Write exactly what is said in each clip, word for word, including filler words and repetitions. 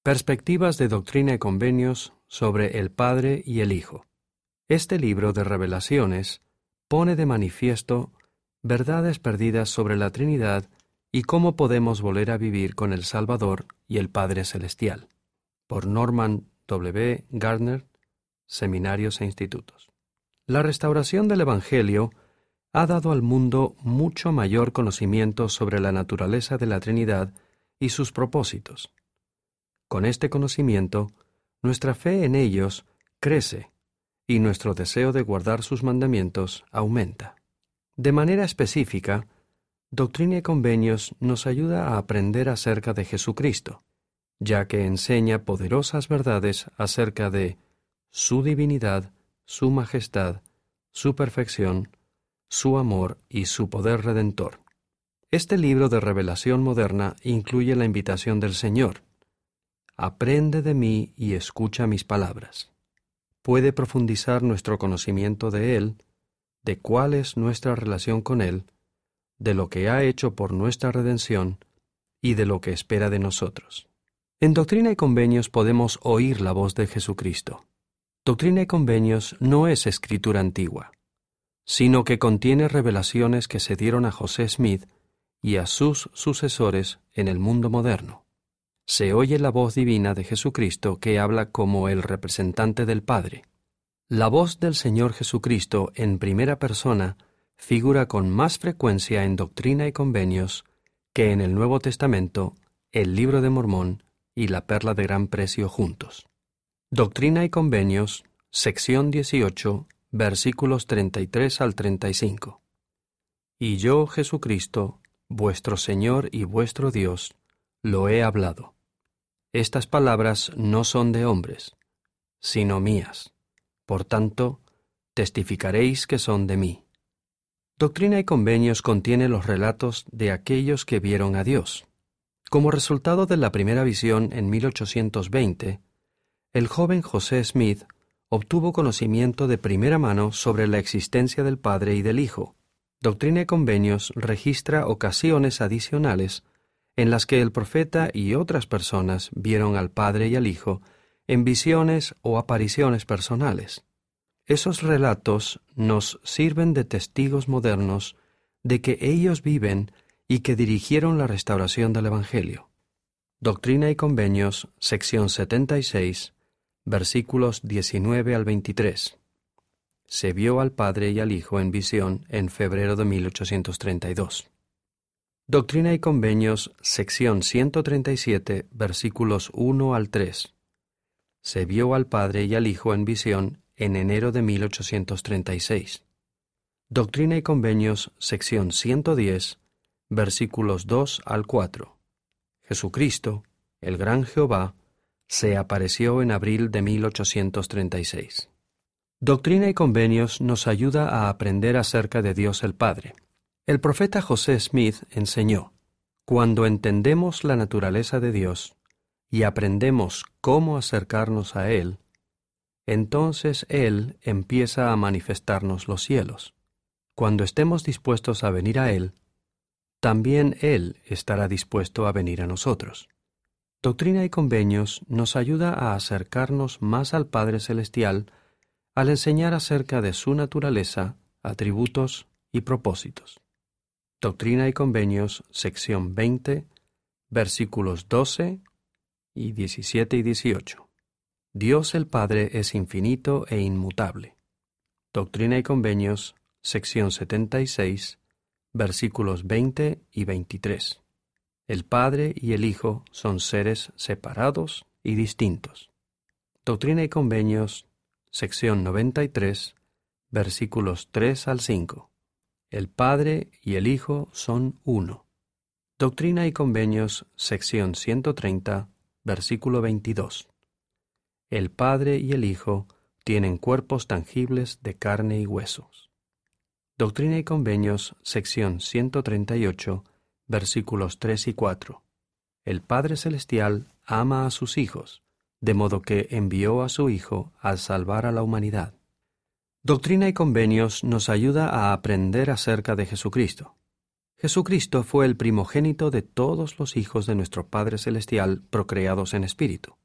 Perspectivas de Doctrina y Convenios sobre el Padre y el Hijo. Este libro de revelaciones pone de manifiesto verdades perdidas sobre la Trinidad y cómo podemos volver a vivir con el Salvador y el Padre Celestial. Por Norman W. Gardner, Seminarios e Institutos. La restauración del Evangelio ha dado al mundo mucho mayor conocimiento sobre la naturaleza de la Trinidad y sus propósitos. Con este conocimiento, nuestra fe en ellos crece y nuestro deseo de guardar sus mandamientos aumenta. De manera específica, Doctrina y Convenios nos ayuda a aprender acerca de Jesucristo, ya que enseña poderosas verdades acerca de su divinidad, su majestad, su perfección, su amor y su poder redentor. Este libro de revelación moderna incluye la invitación del Señor: aprende de mí y escucha mis palabras. Puede profundizar nuestro conocimiento de Él, de cuál es nuestra relación con Él, de lo que ha hecho por nuestra redención y de lo que espera de nosotros. En Doctrina y Convenios podemos oír la voz de Jesucristo. Doctrina y Convenios no es escritura antigua, sino que contiene revelaciones que se dieron a José Smith y a sus sucesores en el mundo moderno. Se oye la voz divina de Jesucristo que habla como el representante del Padre. La voz del Señor Jesucristo en primera persona figura con más frecuencia en Doctrina y Convenios que en el Nuevo Testamento, el Libro de Mormón y la Perla de Gran Precio juntos. Doctrina y Convenios, sección dieciocho, versículos treinta y tres al treinta y cinco. Y yo, Jesucristo, vuestro Señor y vuestro Dios, lo he hablado. Estas palabras no son de hombres, sino mías. Por tanto, testificaréis que son de mí. Doctrina y Convenios contiene los relatos de aquellos que vieron a Dios. Como resultado de la primera visión en mil ochocientos veinte, el joven José Smith obtuvo conocimiento de primera mano sobre la existencia del Padre y del Hijo. Doctrina y Convenios registra ocasiones adicionales en las que el profeta y otras personas vieron al Padre y al Hijo en visiones o apariciones personales. Esos relatos nos sirven de testigos modernos de que ellos viven y que dirigieron la restauración del Evangelio. Doctrina y Convenios, sección setenta y seis, versículos diecinueve al veintitrés. Se vio al Padre y al Hijo en visión en febrero de mil ochocientos treinta y dos. Doctrina y Convenios, sección ciento treinta y siete, versículos uno al tres. Se vio al Padre y al Hijo en visión en enero de mil ochocientos treinta y seis. Doctrina y Convenios, sección ciento diez, versículos dos al cuatro. Jesucristo, el gran Jehová, se apareció en abril de mil ochocientos treinta y seis. Doctrina y Convenios nos ayuda a aprender acerca de Dios el Padre. El profeta José Smith enseñó: cuando entendemos la naturaleza de Dios y aprendemos cómo acercarnos a Él, entonces Él empieza a manifestarnos los cielos. Cuando estemos dispuestos a venir a Él, también Él estará dispuesto a venir a nosotros. Doctrina y Convenios nos ayuda a acercarnos más al Padre Celestial al enseñar acerca de su naturaleza, atributos y propósitos. Doctrina y Convenios, sección veinte, versículos doce y diecisiete y dieciocho. Dios el Padre es infinito e inmutable. Doctrina y Convenios, sección setenta y seis, versículos veinte y veintitrés. El Padre y el Hijo son seres separados y distintos. Doctrina y Convenios, sección noventa y tres, versículos tres al cinco. El Padre y el Hijo son uno. Doctrina y Convenios, sección ciento treinta, versículo veintidós. El Padre y el Hijo tienen cuerpos tangibles de carne y huesos. Doctrina y Convenios, sección ciento treinta y ocho, versículos tres y cuatro. El Padre Celestial ama a sus hijos, de modo que envió a su Hijo a salvar a la humanidad. Doctrina y Convenios nos ayuda a aprender acerca de Jesucristo. Jesucristo fue el primogénito de todos los hijos de nuestro Padre Celestial procreados en espíritu.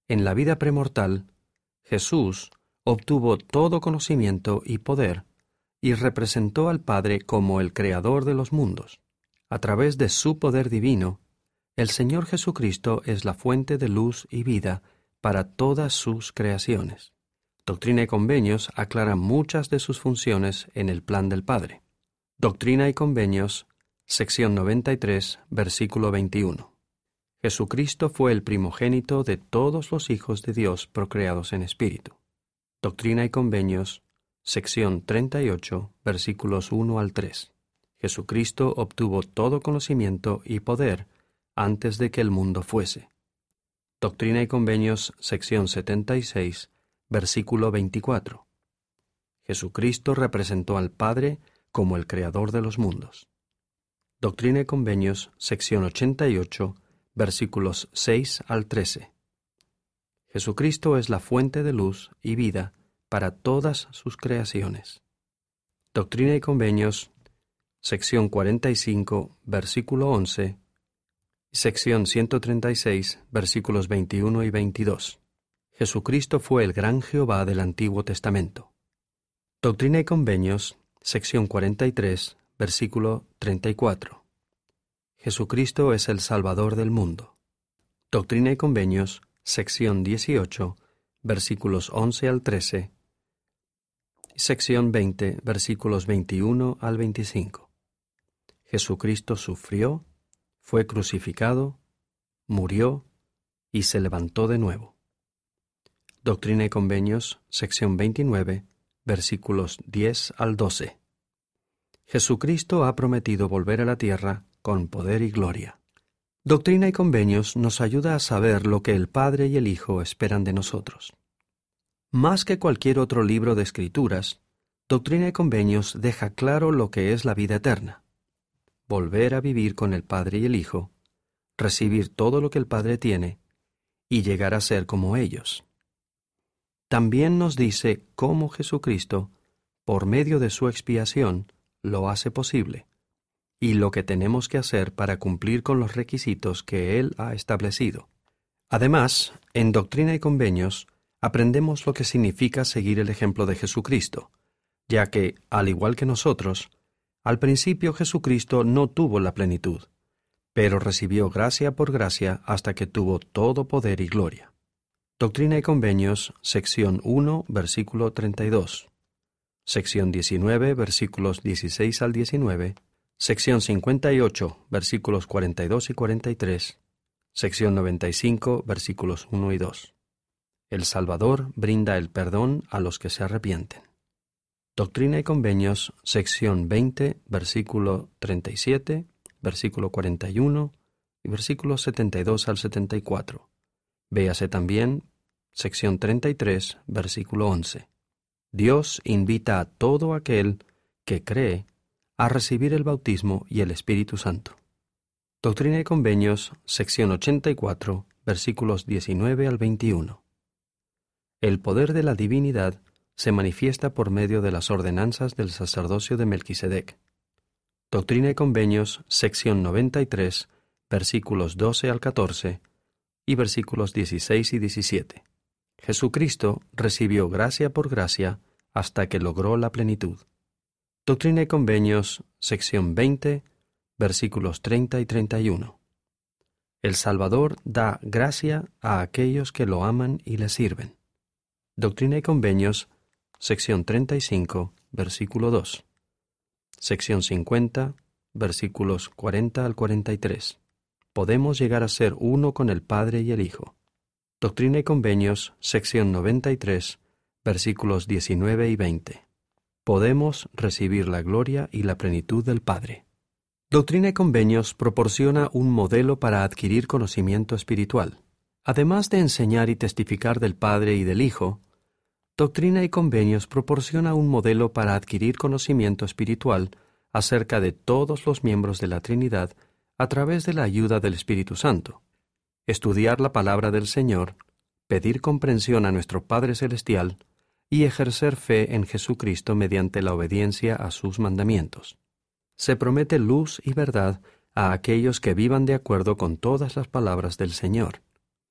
En la vida premortal, Jesús obtuvo todo conocimiento y poder y representó al Padre como el Creador de los mundos. A través de su poder divino, el Señor Jesucristo es la fuente de luz y vida para todas sus creaciones. Doctrina y Convenios aclara muchas de sus funciones en el plan del Padre. Doctrina y Convenios, sección noventa y tres, versículo veintiuno. Jesucristo fue el primogénito de todos los hijos de Dios procreados en espíritu. Doctrina y Convenios, sección treinta y ocho, versículos uno al tres. Jesucristo obtuvo todo conocimiento y poder antes de que el mundo fuese. Doctrina y Convenios, sección setenta y seis, versículo veinticuatro. Jesucristo representó al Padre como el Creador de los mundos. Doctrina y Convenios, sección ochenta y ocho, versículos seis al trece. Jesucristo es la fuente de luz y vida para todas sus creaciones. Doctrina y Convenios, sección cuarenta y cinco, versículo once, sección ciento treinta y seis, versículos veintiuno y veintidós. Jesucristo fue el gran Jehová del Antiguo Testamento. Doctrina y Convenios, sección cuarenta y tres, versículo treinta y cuatro. Jesucristo es el Salvador del mundo. Doctrina y Convenios, sección dieciocho, versículos once al trece, sección veinte, versículos veintiuno al veinticinco. Jesucristo sufrió, fue crucificado, murió y se levantó de nuevo. Doctrina y Convenios, sección veintinueve, versículos diez al doce. Jesucristo ha prometido volver a la tierra con poder y gloria. Doctrina y Convenios nos ayuda a saber lo que el Padre y el Hijo esperan de nosotros. Más que cualquier otro libro de Escrituras, Doctrina y Convenios deja claro lo que es la vida eterna. Volver a vivir con el Padre y el Hijo, recibir todo lo que el Padre tiene y llegar a ser como ellos. También nos dice cómo Jesucristo, por medio de su expiación, lo hace posible, y lo que tenemos que hacer para cumplir con los requisitos que Él ha establecido. Además, en Doctrina y Convenios, aprendemos lo que significa seguir el ejemplo de Jesucristo, ya que, al igual que nosotros, al principio Jesucristo no tuvo la plenitud, pero recibió gracia por gracia hasta que tuvo todo poder y gloria. Doctrina y Convenios, sección uno, versículo treinta y dos. Sección diecinueve, versículos dieciséis al diecinueve. Sección cincuenta y ocho, versículos cuarenta y dos y cuarenta y tres. Sección noventa y cinco, versículos uno y dos. El Salvador brinda el perdón a los que se arrepienten. Doctrina y Convenios, sección veinte, versículo treinta y siete, versículo cuarenta y uno y versículos setenta y dos al setenta y cuatro. Véase también sección treinta y tres, versículo once. Dios invita a todo aquel que cree a recibir el bautismo y el Espíritu Santo. Doctrina y Convenios, sección ochenta y cuatro, versículos diecinueve al veintiuno. El poder de la divinidad se manifiesta por medio de las ordenanzas del sacerdocio de Melquisedec. Doctrina y Convenios, sección noventa y tres, versículos doce al catorce y versículos dieciséis y diecisiete. Jesucristo recibió gracia por gracia hasta que logró la plenitud. Doctrina y Convenios, sección veinte, versículos treinta y treinta y uno. El Salvador da gracia a aquellos que lo aman y le sirven. Doctrina y Convenios, sección treinta y cinco, versículo dos. Sección cincuenta, versículos cuarenta al cuarenta y tres. Podemos llegar a ser uno con el Padre y el Hijo. Doctrina y Convenios, sección noventa y tres, versículos diecinueve y veinte. Podemos recibir la gloria y la plenitud del Padre. Doctrina y Convenios proporciona un modelo para adquirir conocimiento espiritual. Además de enseñar y testificar del Padre y del Hijo, Doctrina y Convenios proporciona un modelo para adquirir conocimiento espiritual acerca de todos los miembros de la Trinidad a través de la ayuda del Espíritu Santo. Estudiar la palabra del Señor, pedir comprensión a nuestro Padre Celestial y ejercer fe en Jesucristo mediante la obediencia a sus mandamientos. Se promete luz y verdad a aquellos que vivan de acuerdo con todas las palabras del Señor.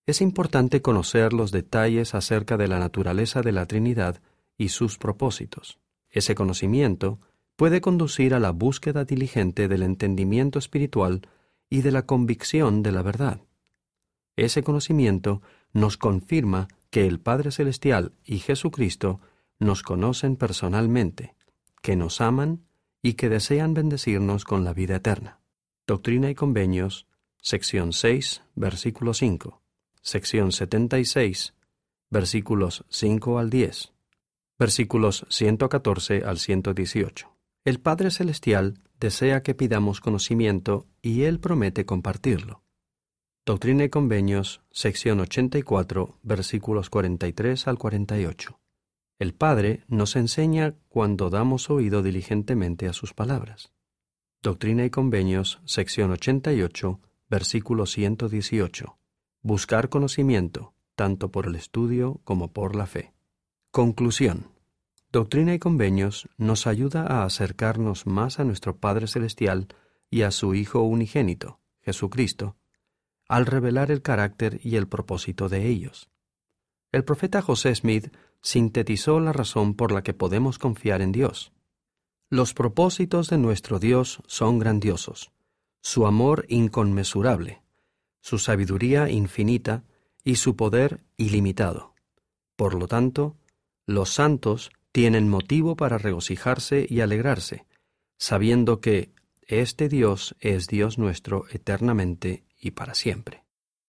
Es importante conocer los detalles acerca de la naturaleza de la Trinidad y sus propósitos. Ese conocimiento puede conducir a la búsqueda diligente del entendimiento espiritual y de la convicción de la verdad. Ese conocimiento nos confirma que el Padre Celestial y Jesucristo nos conocen personalmente, que nos aman y que desean bendecirnos con la vida eterna. Doctrina y Convenios, sección seis, versículo cinco, sección setenta y seis, versículos cinco al diez, versículos ciento catorce al ciento dieciocho. El Padre Celestial desea que pidamos conocimiento y Él promete compartirlo. Doctrina y Convenios, sección ochenta y cuatro, versículos cuarenta y tres al cuarenta y ocho. El Padre nos enseña cuando damos oído diligentemente a sus palabras. Doctrina y Convenios, sección ochenta y ocho, versículo ciento dieciocho. Buscar conocimiento, tanto por el estudio como por la fe. Conclusión. Doctrina y Convenios nos ayuda a acercarnos más a nuestro Padre Celestial y a su Hijo unigénito, Jesucristo, al revelar el carácter y el propósito de ellos. El profeta José Smith sintetizó la razón por la que podemos confiar en Dios. Los propósitos de nuestro Dios son grandiosos, su amor inconmensurable, su sabiduría infinita y su poder ilimitado. Por lo tanto, los santos tienen motivo para regocijarse y alegrarse, sabiendo que este Dios es Dios nuestro eternamente y para siempre.